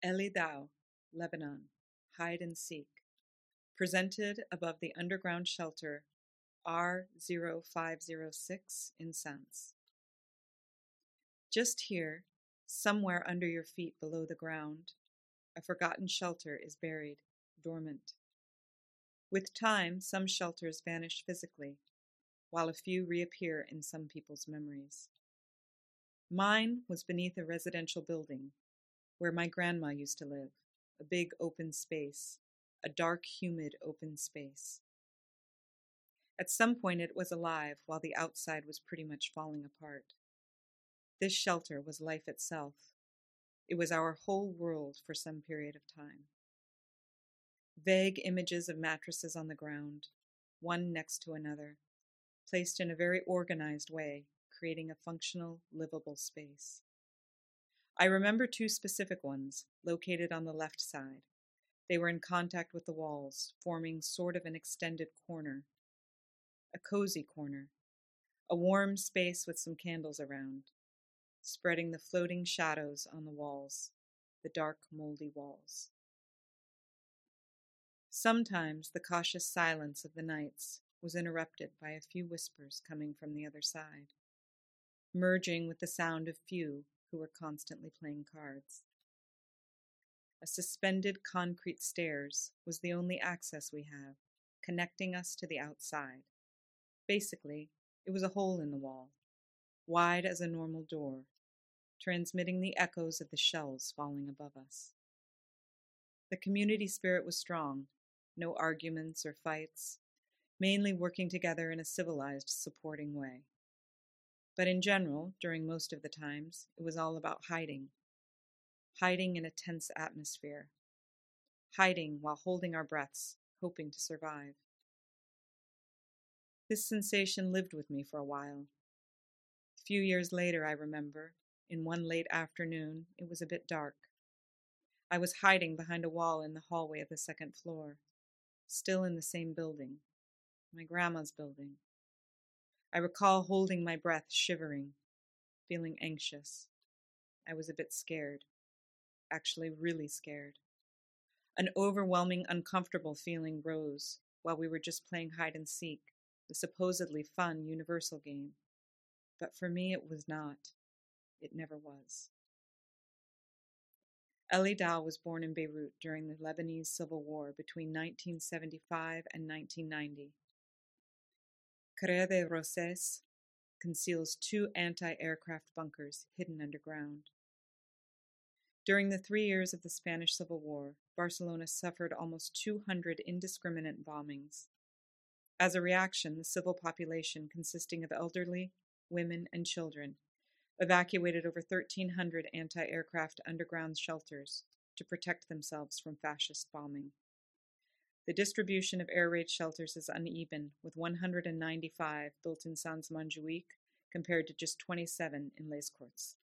Eli Dao, Lebanon, Hide and Seek, presented above the underground shelter R0506 in Sens. Just here, somewhere under your feet below the ground, a forgotten shelter is buried, dormant. With time, some shelters vanish physically, while a few reappear in some people's memories. Mine was beneath a residential building, where my grandma used to live, a big open space, a dark, humid open space. At some point it was alive while the outside was pretty much falling apart. This shelter was life itself. It was our whole world for some period of time. Vague images of mattresses on the ground, one next to another, placed in a very organized way, creating a functional, livable space. I remember two specific ones, located on the left side. They were in contact with the walls, forming sort of an extended corner. A cozy corner. A warm space with some candles around, spreading the floating shadows on the walls, the dark, moldy walls. Sometimes the cautious silence of the nights was interrupted by a few whispers coming from the other side, merging with the sound of few who were constantly playing cards. A suspended concrete stairs was the only access we have, connecting us to the outside. Basically, it was a hole in the wall, wide as a normal door, transmitting the echoes of the shells falling above us. The community spirit was strong, no arguments or fights, mainly working together in a civilized, supporting way. But in general, during most of the times, it was all about hiding in a tense atmosphere, hiding while holding our breaths, hoping to survive. This sensation lived with me for a while. A few years later, I remember, in one late afternoon, it was a bit dark. I was hiding behind a wall in the hallway of the second floor, still in the same building, my grandma's building. I recall holding my breath, shivering, feeling anxious. I was a bit scared, actually really scared. An overwhelming, uncomfortable feeling rose while we were just playing hide and seek, the supposedly fun universal game. But for me, it was not. It never was. Eli Dao was born in Beirut during the Lebanese Civil War between 1975 and 1990. Carré des Roses conceals 2 anti-aircraft bunkers hidden underground. During the 3 years of the Spanish Civil War, Barcelona suffered almost 200 indiscriminate bombings. As a reaction, the civil population, consisting of elderly, women, and children, evacuated over 1,300 anti-aircraft underground shelters to protect themselves from fascist bombing. The distribution of air raid shelters is uneven, with 195 built in Sens Montjuïc compared to just 27 in Les Corts.